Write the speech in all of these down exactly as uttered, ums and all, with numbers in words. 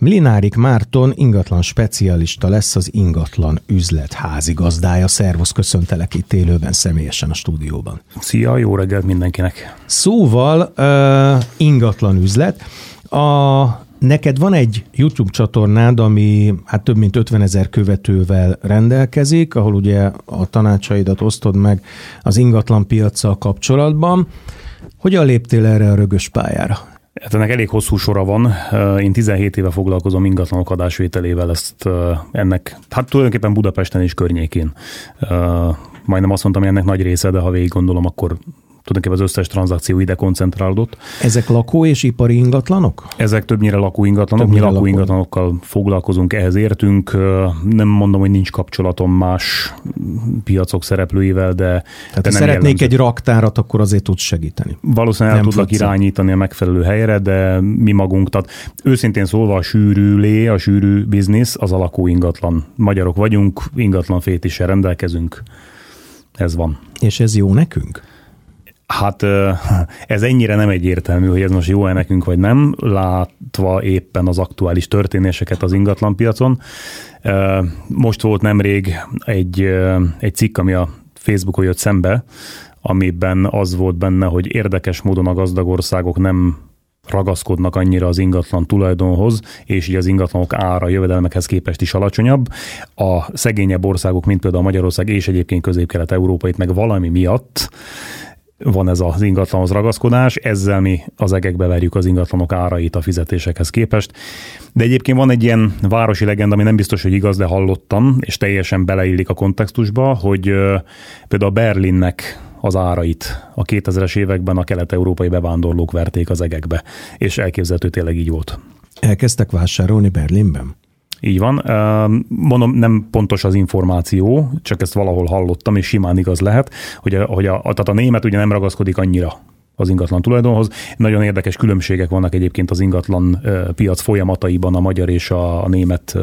Mlinárik Márton ingatlan specialista lesz, az ingatlan üzlet házigazdája. Szervusz, köszöntelek itt élőben, személyesen a stúdióban. Szia, jó reggelt mindenkinek. Szóval uh, ingatlan üzlet. A, neked van egy YouTube csatornád, ami hát több mint ötvenezer követővel rendelkezik, ahol ugye a tanácsaidat osztod meg az ingatlan piaccal kapcsolatban. Hogyan léptél erre a rögös pályára? Hát ennek elég hosszú sora van. Én tizenhét éve foglalkozom ingatlanok adásvételével, ezt ennek, hát tulajdonképpen Budapesten és környékén. Majdnem azt mondtam, hogy ennek nagy része, de ha végig gondolom, akkor tulajdonképpen az összes tranzakció ide koncentrálódott. Ezek lakó- és ipari ingatlanok? Ezek többnyire lakóingatlanok. Többnyire Mi lakóingatlanokkal foglalkozunk, ehhez értünk. Nem mondom, hogy nincs kapcsolatom más piacok szereplőivel, de Tehát de ha nem szeretnék jellemző. egy raktárat, akkor azért tudsz segíteni. Valószínűleg el Nem tudlak fogsz. irányítani a megfelelő helyre, de mi magunk, tehát őszintén szólva a sűrű lé, a sűrű biznisz, az a lakóingatlan. Magyarok vagyunk, ingatlan fétissel rendelkezünk. Ez van. És ez jó nekünk? Hát ez ennyire nem egyértelmű, hogy ez most jó-e nekünk, vagy nem, látva éppen az aktuális történéseket az ingatlanpiacon. Most volt nemrég egy, egy cikk, ami a Facebookon jött szembe, amiben az volt benne, hogy érdekes módon a gazdag országok nem ragaszkodnak annyira az ingatlan tulajdonhoz, és így az ingatlanok ára jövedelmekhez képest is alacsonyabb. A szegényebb országok, mint például Magyarország és egyébként Közép-Kelet-Európa itt meg valami miatt van ez az ingatlanhoz ragaszkodás, ezzel mi az egekbe verjük az ingatlanok árait a fizetésekhez képest. De egyébként van egy ilyen városi legenda, ami nem biztos, hogy igaz, de hallottam, és teljesen beleillik a kontextusba, hogy például a Berlinnek az árait a kétezres években a kelet-európai bevándorlók verték az egekbe, és elképzelhető tényleg így volt. Elkezdtek vásárolni Berlinben? Így van. Mondom, nem pontos az információ, csak ezt valahol hallottam, és simán igaz lehet, hogy a, hogy a, tehát a német ugye nem ragaszkodik annyira az ingatlan tulajdonhoz. Nagyon érdekes különbségek vannak egyébként az ingatlan piac folyamataiban a magyar és a, a német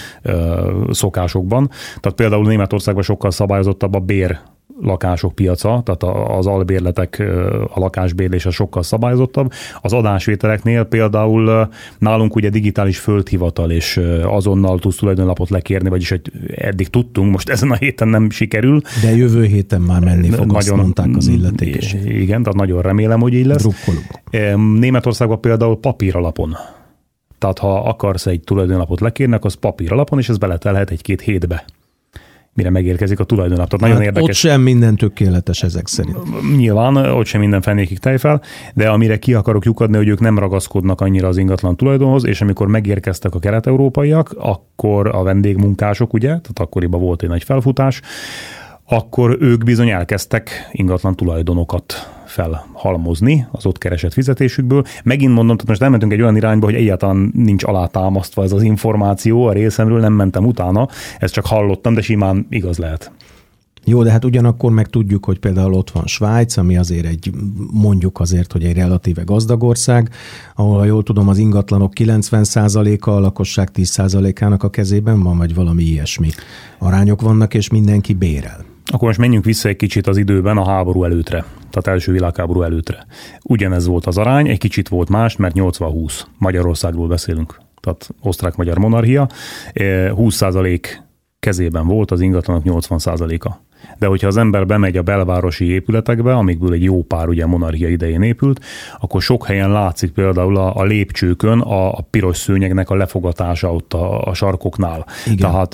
szokásokban. Tehát például Németországban sokkal szabályozottabb a bér lakások piaca, tehát az albérletek, a lakásbérlés az sokkal szabályozottabb. Az adásvételeknél például nálunk ugye digitális földhivatal, és azonnal tudsz tulajdonlapot lekérni, vagyis hogy eddig tudtunk, most ezen a héten nem sikerül. De jövő héten már menni fog, nagyon, azt mondták az illetékesek. Igen, tehát nagyon remélem, hogy így lesz. Drukkolunk. Németországban például papíralapon. Tehát ha akarsz egy tulajdonlapot lekérni, az papíralapon, és ez beletelhet egy-két hétbe, mire megérkezik a tulajdonlap. Tehát nagyon hát érdekes. Ott sem minden tökéletes ezek szerint. Nyilván, ott sem minden fenékig tejfel, de amire ki akarok lyukadni, hogy ők nem ragaszkodnak annyira az ingatlan tulajdonhoz, és amikor megérkeztek a kelet-európaiak, akkor a vendégmunkások, ugye, tehát akkoriban volt egy nagy felfutás, akkor ők bizony elkezdtek ingatlan tulajdonokat felhalmozni az ott keresett fizetésükből. Megint mondom, tehát most elmentünk egy olyan irányba, hogy egyáltalán nincs alátámasztva ez az információ a részemről, nem mentem utána, ezt csak hallottam, de simán igaz lehet. Jó, de hát ugyanakkor meg tudjuk, hogy például ott van Svájc, ami azért egy, mondjuk azért, hogy egy relatíve gazdag ország, ahol, ha jól tudom, az ingatlanok kilencven százaléka, a lakosság tíz százalékának a kezében van, vagy valami ilyesmi arányok vannak, és mindenki bérel. Akkor most menjünk vissza egy kicsit az időben a háború előttre, tehát első világháború előttre. Ugyanez volt az arány, egy kicsit volt más, mert nyolcvan húsz. Magyarországról beszélünk, tehát osztrák-magyar monarchia. húsz százalék kezében volt, az ingatlanok nyolcvan százaléka. De hogyha az ember bemegy a belvárosi épületekbe, amikből egy jó pár ugye monarchia idején épült, akkor sok helyen látszik például a, a lépcsőkön a, a piros szőnyegnek a lefogatása ott a, a sarkoknál. Igen. Tehát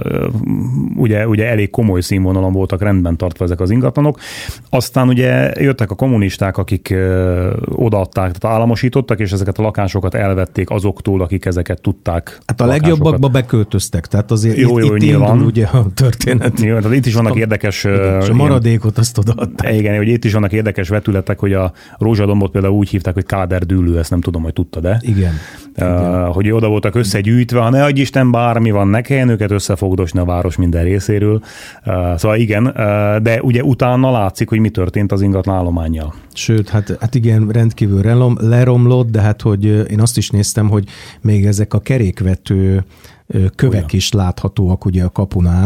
ugye, ugye elég komoly színvonalon voltak rendben tartva ezek az ingatlanok. Aztán ugye jöttek a kommunisták, akik odaadták, tehát államosítottak, és ezeket a lakásokat elvették azoktól, akik ezeket tudták. Hát a legjobbakba beköltöztek, tehát azért jó, itt, jó, itt nyilván. indul ugye a történet. Nyilván, tehát itt is vannak érdekes Igen, és a maradékot azt odaadták. Igen, hogy itt is vannak érdekes vetületek, hogy a Rózsadombot például úgy hívták, hogy Káderdűlő, ezt nem tudom, hogy tudta, de. Igen. Uh, Igen. Hogy oda voltak összegyűjtve, ha ne adj Isten, bármi van, ne kelljen őket összefogdosni a város minden részéről. Uh, szóval igen, uh, de ugye utána látszik, hogy mi történt az ingatlan állománnyal. Sőt, hát, hát igen, rendkívül relom, leromlott, de hát, hogy én azt is néztem, hogy még ezek a kerékvető kövek Olyan. is láthatóak ugye a kapunál,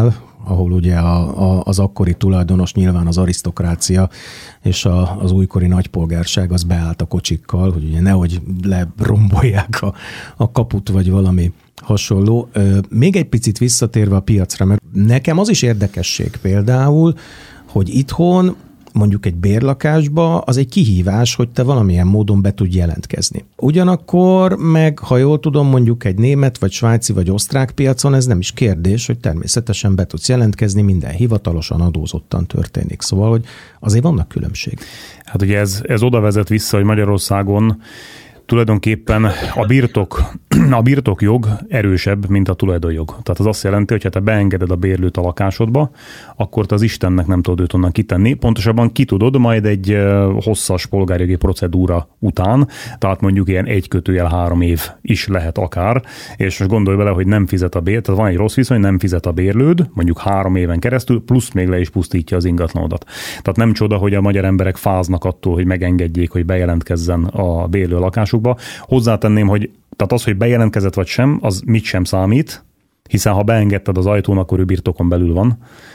ahol ugye a, a, az akkori tulajdonos, nyilván az arisztokrácia és a, az újkori nagypolgárság az beállt a kocsikkal, hogy ugye nehogy lerombolják a, a kaput, vagy valami hasonló. Még egy picit visszatérve a piacra, mert nekem az is érdekesség például, hogy itthon mondjuk egy bérlakásba az egy kihívás, hogy te valamilyen módon be tudj jelentkezni. Ugyanakkor meg, ha jól tudom, mondjuk egy német, vagy svájci, vagy osztrák piacon ez nem is kérdés, hogy természetesen be tudsz jelentkezni, minden hivatalosan, adózottan történik. Szóval, hogy azért vannak különbség. Hát ugye ez, ez oda vezet vissza, hogy Magyarországon tulajdonképpen a birtok, a birtokjog erősebb, mint a tulajdonjog. Tehát az azt jelenti, hogy ha te beengeded a bérlőt a lakásodba, akkor te az Istennek nem tudod őt onnan kitenni. Pontosabban ki tudod majd egy hosszas polgárjogi procedúra után, tehát mondjuk ilyen egy kötőjel három év is lehet akár, és most gondolj bele, hogy nem fizet a bér, tehát van egy rossz viszony, nem fizet a bérlőd, mondjuk három éven keresztül, plusz még le is pusztítja az ingatlanodat. Tehát nem csoda, hogy a magyar emberek fáznak attól, hogy megengedjék, hogy bejelentkezzen a bérlő lakásuk. Hozzátenném, hogy tehát az, hogy bejelentkezett vagy sem, az mit sem számít, hiszen ha beengedted az ajtón, akkor ő birtokon belül van.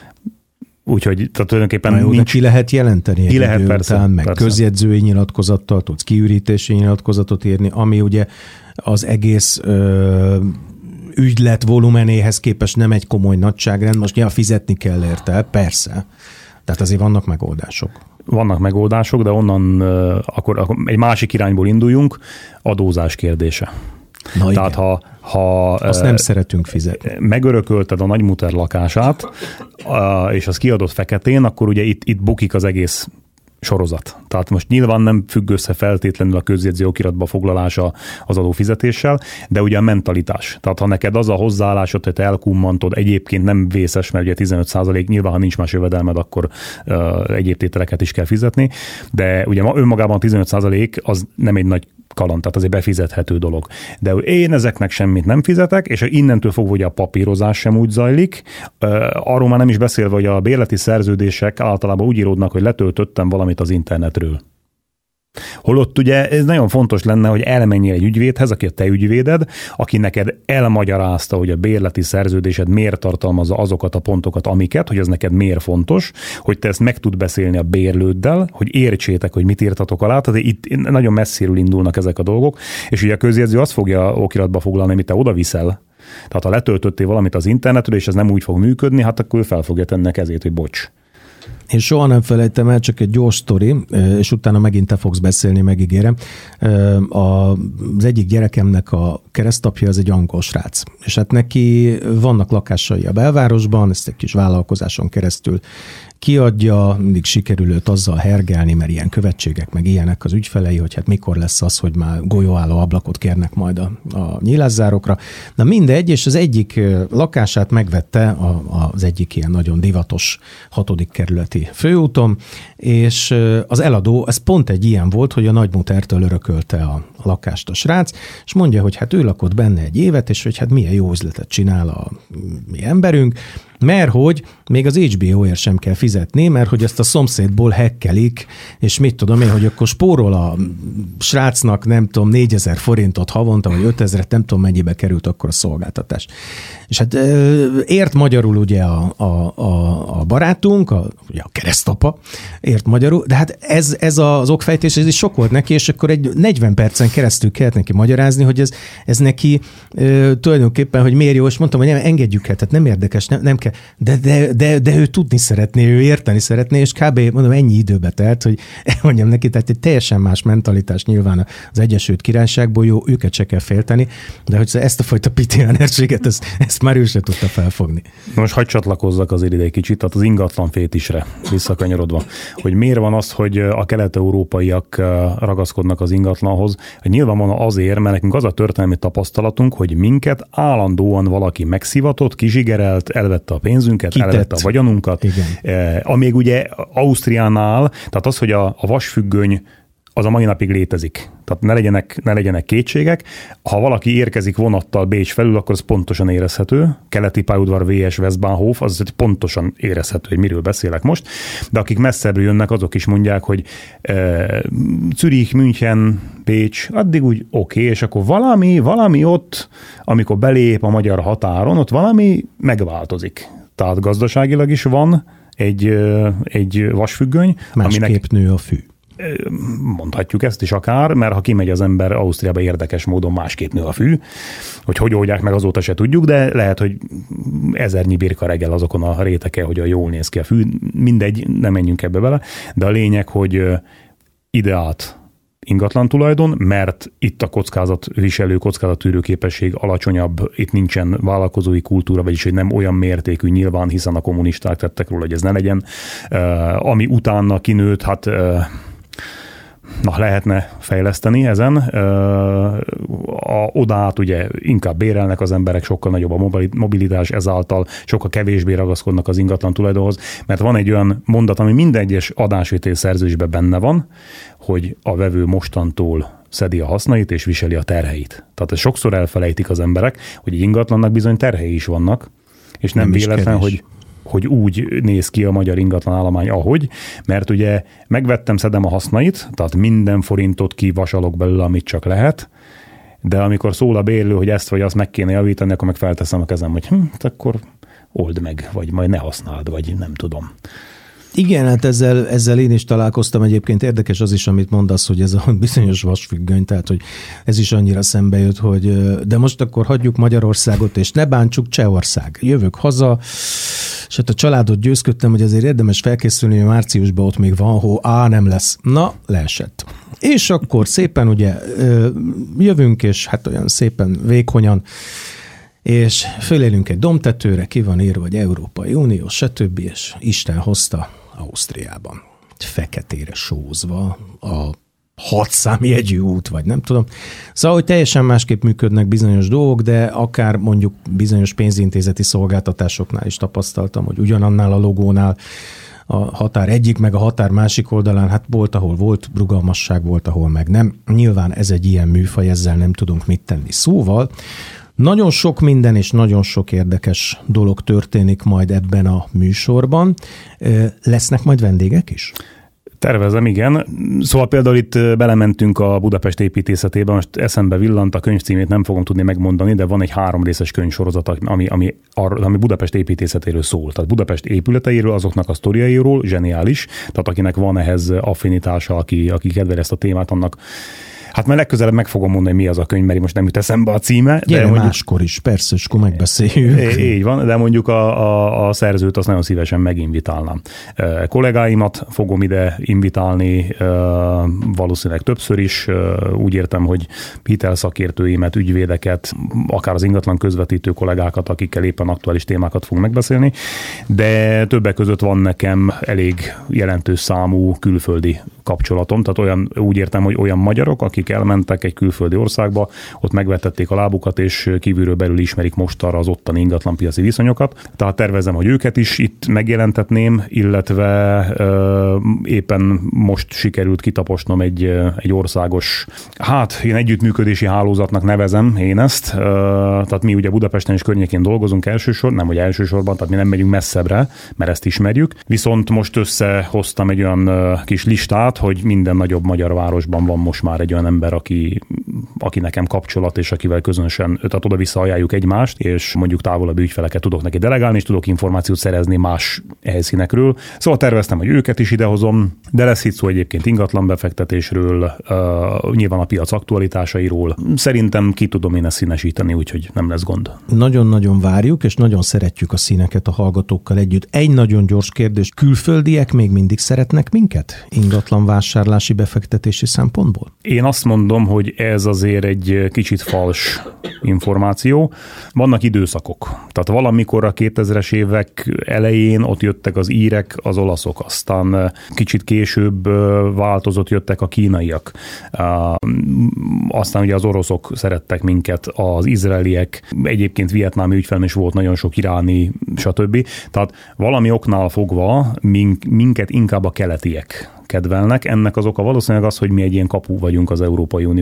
Úgyhogy tehát tulajdonképpen Na jó, nincs... ki lehet jelenteni ki lehet, persze, után, meg persze. közjegyzői nyilatkozattal tudsz kiürítési nyilatkozatot írni, ami ugye az egész ö, ügylet volumenéhez képest nem egy komoly nagyságrend, most ja, fizetni kell érte, persze. Tehát azért vannak megoldások. Vannak megoldások, de onnan uh, akkor, akkor egy másik irányból induljunk, adózás kérdése. Na Tehát igen. ha, ha azt nem szeretünk fizetni. Megörökölted a nagymuter lakását, uh, és az kiadott feketén, akkor ugye itt, itt bukik az egész sorozat. Tehát most nyilván nem függ össze feltétlenül a közjegyző okiratba foglalása az adófizetéssel, de ugye a mentalitás. Tehát ha neked az a hozzáállásod, hogy te elkummantod, egyébként nem vészes, mert ugye tizenöt százalék, nyilván ha nincs más jövedelmed, akkor uh, egyéb tételeket is kell fizetni, de ugye önmagában a tizenöt százalék az nem egy nagy kaland, tehát az egy befizethető dolog. De én ezeknek semmit nem fizetek, és innentől fogva ugye a papírozás sem úgy zajlik. Arról már nem is beszélve, hogy a bérleti szerződések általában úgy íródnak, hogy letöltöttem valamit az internetről. Holott ugye ez nagyon fontos lenne, hogy elmenjél egy ügyvédhez, aki a te ügyvéded, aki neked elmagyarázta, hogy a bérleti szerződésed miért tartalmazza azokat a pontokat, amiket, hogy ez neked miért fontos, hogy te ezt meg tud beszélni a bérlőddel, hogy értsétek, hogy mit írtatok alá, tehát itt nagyon messziről indulnak ezek a dolgok, és ugye a közjegyző azt fogja okiratba foglalni, amit te oda viszel. Tehát ha letöltöttél valamit az internetről, és ez nem úgy fog működni, hát akkor ő fel fogja tenni a kezét, hogy bocs. Én soha nem felejtem el, csak egy gyors sztori, és utána megint te fogsz beszélni, megígérem. Az egyik gyerekemnek a keresztapja az egy angol srác, és hát neki vannak lakásai a belvárosban, ezt egy kis vállalkozáson keresztül kiadja, mindig sikerül őt azzal hergelni, mert ilyen követségek, meg ilyenek az ügyfelei, hogy hát mikor lesz az, hogy már golyóálló ablakot kérnek majd a, a nyílászárokra. Na mindegy, és az egyik lakását megvette a, az egyik ilyen nagyon divatos hatodik kerületi főúton, és az eladó, ez pont egy ilyen volt, hogy a nagymutertől örökölte a lakást a srác, és mondja, hogy hát ő lakott benne egy évet, és hogy hát milyen jó üzletet csinál a mi emberünk, mert hogy még az há bé ó-ért sem kell fizetni, mert hogy ezt a szomszédból hekkelik, és mit tudom én, hogy akkor spórol a srácnak, nem tudom, négyezer forintot havonta, vagy ötezret, nem tudom mennyibe került akkor a szolgáltatás. És hát ért magyarul ugye a, a, a, a barátunk, a, ugye a keresztapa, ért magyarul, de hát ez, ez az okfejtés, ez is sok volt neki, és akkor egy negyven percen keresztül kellett neki magyarázni, hogy ez, ez neki e, tulajdonképpen, hogy miért jó, és mondtam, hogy nem, engedjük el, tehát nem érdekes, nem, nem kell, de, de, de, de ő tudni szeretné, ő érteni szeretné, és kb. Mondom, ennyi időbe telt, hogy mondjam neki, tehát egy teljesen más mentalitás nyilván az Egyesült Királyságból, jó, őket se kell félteni, de hogy ezt a fajta pitiánerséget, ezt, ezt már ő se tudta felfogni. Most hadd csatlakozzak azért ide egy kicsit, tehát az ingatlan fétisre visszakanyarodva, hogy miért van az, hogy a kelet-európaiak ragaszkodnak az ingatlanhoz. Nyilvánvalóan azért, mert nekünk az a történelmi tapasztalatunk, hogy minket állandóan valaki megszivatott, kizsigerelt, elvette a pénzünket, Kitett. elvette a vagyonunkat. Igen. Amíg ugye Ausztriánál, tehát az, hogy a, a vasfüggöny az a mai napig létezik. Tehát ne legyenek, ne legyenek kétségek. Ha valaki érkezik vonattal Bécs felül, akkor az pontosan érezhető. Keleti pályaudvar vé es Westbahnhof, az pontosan érezhető, hogy miről beszélek most. De akik messzebbről jönnek, azok is mondják, hogy e, Zürich, München, Bécs, addig úgy oké, okay, és akkor valami, valami ott, amikor belép a magyar határon, ott valami megváltozik. Tehát gazdaságilag is van egy, egy vasfüggöny. Másképp aminek nő a fű. Mondhatjuk ezt is akár, mert ha kimegy az ember Ausztriába, érdekes módon másképp nő a fű, hogy hogy oldják meg, azóta se tudjuk, de lehet, hogy ezernyi birka reggel azokon a réteke, hogy a jól néz ki a fű, mindegy, nem menjünk ebbe bele, de a lényeg, hogy ideált ingatlan tulajdon, mert itt a kockázatviselő, kockázattűrő képesség alacsonyabb, itt nincsen vállalkozói kultúra, vagyis hogy nem olyan mértékű nyilván, hiszen a kommunisták tettek róla, hogy ez ne legyen. Uh, ami utána kinőtt, hát uh, na, lehetne fejleszteni ezen. A, oda át ugye inkább bérelnek az emberek, sokkal nagyobb a mobilitás, ezáltal sokkal kevésbé ragaszkodnak az ingatlan tulajdonhoz, mert van egy olyan mondat, ami minden egyes adásvétel szerződésben benne van, hogy a vevő mostantól szedi a hasznait és viseli a terheit. Tehát ezt sokszor elfelejtik az emberek, hogy egy ingatlannak bizony terhei is vannak, és nem, nem véletlen, hogy hogy úgy néz ki a magyar ingatlan állomány, ahogy, mert ugye megvettem, szedem a hasznait, tehát minden forintot kivasalok belőle, amit csak lehet, de amikor szól a bérlő, hogy ezt vagy azt meg kéne javítani, akkor meg felteszem a kezem, hogy hm, akkor old meg, vagy majd ne használd, vagy nem tudom. Igen, hát ezzel, ezzel én is találkoztam. Egyébként érdekes az is, amit mondasz, hogy ez a bizonyos vasfüggöny, tehát hogy ez is annyira szembe jött, hogy de most akkor hagyjuk Magyarországot, és ne bántsuk Csehország. Jövök haza, és hát a családot győzködtem, hogy azért érdemes felkészülni, hogy márciusban ott még van hó, á, nem lesz. Na, leesett. És akkor szépen ugye jövünk, és hát olyan szépen vékonyan, és fölélünk egy domtetőre, ki van írva, vagy Európai Unió, stb. És Isten hozta Ausztriában. Feketére sózva a hat számjegyű út, vagy nem tudom. Szóval, hogy teljesen másképp működnek bizonyos dolgok, de akár mondjuk bizonyos pénzintézeti szolgáltatásoknál is tapasztaltam, hogy ugyanannál a logónál a határ egyik, meg a határ másik oldalán, hát volt, ahol volt rugalmasság, volt, ahol meg nem. Nyilván ez egy ilyen műfaj, ezzel nem tudunk mit tenni. Szóval nagyon sok minden és nagyon sok érdekes dolog történik majd ebben a műsorban. Lesznek majd vendégek is? Tervezem, igen. Szóval például itt belementünk a Budapest építészetébe, most eszembe villant, a könyv címét nem fogom tudni megmondani, de van egy három részes könyvsorozat, ami, ami, ami Budapest építészetéről szól. Tehát Budapest épületeiről, azoknak a sztoriairól, zseniális. Tehát akinek van ehhez affinitása, aki, aki kedvel ezt a témát, annak hát már legközelebb meg fogom mondani, mi az a könyv, mert most nem jut eszembe a címe. Gyere, de mondjuk, máskor is, persze, és akkor megbeszéljük. Így van, de mondjuk a, a, a szerzőt azt nagyon szívesen meginvitálnám. E, kollégáimat fogom ide invitálni, e, valószínűleg többször is. E, úgy értem, hogy hitelszakértőimet, ügyvédeket, akár az ingatlan közvetítő kollégákat, akikkel éppen aktuális témákat fogunk megbeszélni, de többek között van nekem elég jelentős számú külföldi kapcsolatom, tehát olyan, úgy értem, hogy olyan magyarok, akik elmentek egy külföldi országba, ott megvetették a lábukat, és kívülről belül ismerik most arra az ottani ingatlanpiaci viszonyokat. Tehát tervezem, hogy őket is itt megjelentetném, illetve ö, éppen most sikerült kitaposnom egy, egy országos, hát én együttműködési hálózatnak nevezem én ezt, ö, tehát mi ugye Budapesten és környékén dolgozunk elsősorban, nem hogy elsősorban, tehát mi nem megyünk messzebbre, mert ezt ismerjük, viszont most összehoztam egy olyan ö, kis listát, hogy minden nagyobb magyar városban van most már egy olyan ember, aki, aki nekem kapcsolat, és akivel közönösen, tehát oda-vissza ajánljuk egymást, és mondjuk távolabbi ügyfeleket tudok neki delegálni, és tudok információt szerezni más helyszínekről. Szóval terveztem, hogy őket is idehozom, de lesz itt szó egyébként ingatlan befektetésről, uh, nyilván a piac aktualitásairól. Szerintem ki tudom én ezt színesíteni, úgyhogy nem lesz gond. Nagyon-nagyon várjuk, és nagyon szeretjük a színeket a hallgatókkal együtt. Egy nagyon gyors kérdés, külföldiek még mindig szeretnek minket ingatlan vásárlási befektetési szempontból? Én azt mondom, hogy ez azért egy kicsit fals információ. Vannak időszakok. Tehát valamikor a kétezres évek elején ott jöttek az írek, az olaszok, aztán kicsit később változott, jöttek a kínaiak. Aztán ugye az oroszok szerettek minket, az izraeliek, egyébként vietnámi ügyfelem is volt, nagyon sok iráni, stb. Tehát valami oknál fogva minket inkább a keletiek kedvelnek. Ennek az oka valószínűleg az, hogy mi egy ilyen kapu vagyunk az Európai Unió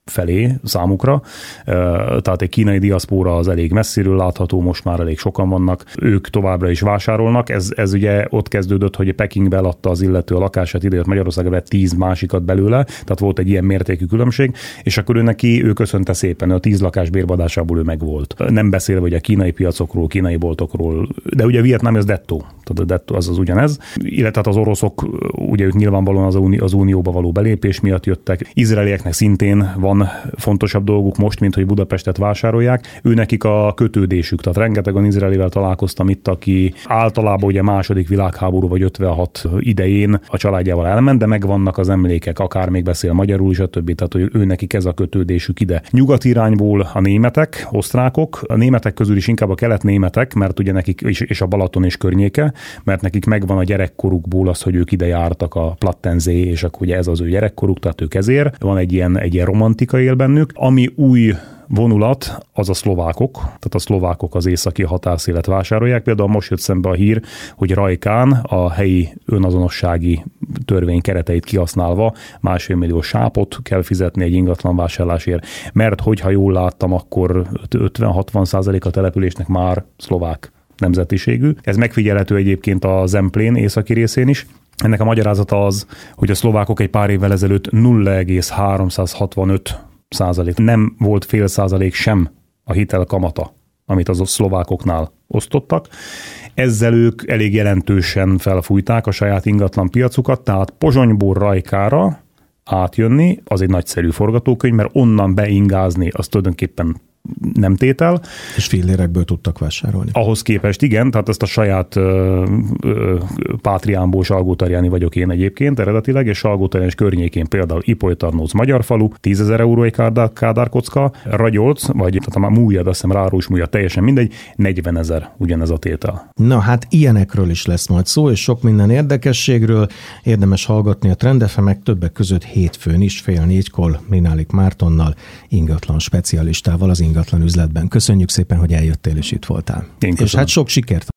felé számukra. Tehát egy kínai diaszpóra az elég messziről látható, most már elég sokan vannak, ők továbbra is vásárolnak. Ez, ez ugye ott kezdődött, hogy Pekingbe eladta az illető a lakását, idejött Magyarországra, vett tíz másikat belőle, tehát volt egy ilyen mértékű különbség, és akkor ő neki, ő köszönte szépen, a tíz lakás bérbeadásából ő megvolt. Nem beszélve ugye a kínai piacokról, kínai boltokról, de ugye Vietnám az dettó, tehát a dettó az az ugyanez, illetve az oroszok, ugye ők nyilvánvalóan az, uni, az unióba való belépés miatt jöttek, izraelieknek szintén van fontosabb dolguk most, mint hogy Budapestet vásárolják. Ő nekik a kötődésük, tehát rengetegen izraelivel találkoztam itt, aki általában ugye második világháború vagy ötvenhat idején a családjával elment, de megvannak az emlékek, akár még beszél magyarul is, a többi, tehát hogy ő nekik ez a kötődésük ide. Nyugat irányból a németek, osztrákok, a németek közül is inkább a kelet-németek, mert ugye nekik, és a Balaton és környéke, mert nekik megvan a gyerekkorukból az, hogy ők ide jártak a Plattenzé, és akkor ugye ez az ő gyerekkoruk, tehát ők ezért. Van egy ilyen, egy ilyen romantika él bennük. Ami új vonulat, az a szlovákok, tehát a szlovákok az északi határszélet vásárolják. Például most jött szembe a hír, hogy Rajkán a helyi önazonossági törvény kereteit kihasználva másfél millió sápot kell fizetni egy ingatlan vásárlásért, mert hogyha jól láttam, akkor ötven-hatvan százalék a településnek már szlovák nemzetiségű. Ez megfigyelhető egyébként a Zemplén északi részén is. Ennek a magyarázata az, hogy a szlovákok egy pár évvel ezelőtt nulla egész háromszázhatvanöt százalék, nem volt fél százalék sem a hitel kamata, amit az a szlovákoknál osztottak. Ezzel ők elég jelentősen felfújták a saját ingatlan piacukat, tehát Pozsonyból Rajkára átjönni, az egy nagyszerű forgatókönyv, mert onnan beingázni, az tulajdonképpen nem tétel. És fillérekből tudtak vásárolni. Ahhoz képest igen, tehát ezt a saját ö, ö, pátriámból, Salgótarjáni vagyok én egyébként eredetileg, és Salgótarján és környékén például Ipolytarnóc magyar falu, tízezer euró egy kádár, kádárkocka, Ragyolc, vagy tehát már Mújjad, azt hiszem Rárós Mújjad, teljesen mindegy, negyvenezer ugyanez a tétel. Na hát ilyenekről is lesz majd szó, és sok minden érdekességről. Érdemes hallgatni a Trend ef em-ek többek között hétfőn is, fél négykor Minálik Mártonnal, ingatlan specialistával az ingatlan üzletben. Köszönjük szépen, hogy eljöttél és itt voltál. És hát sok sikert!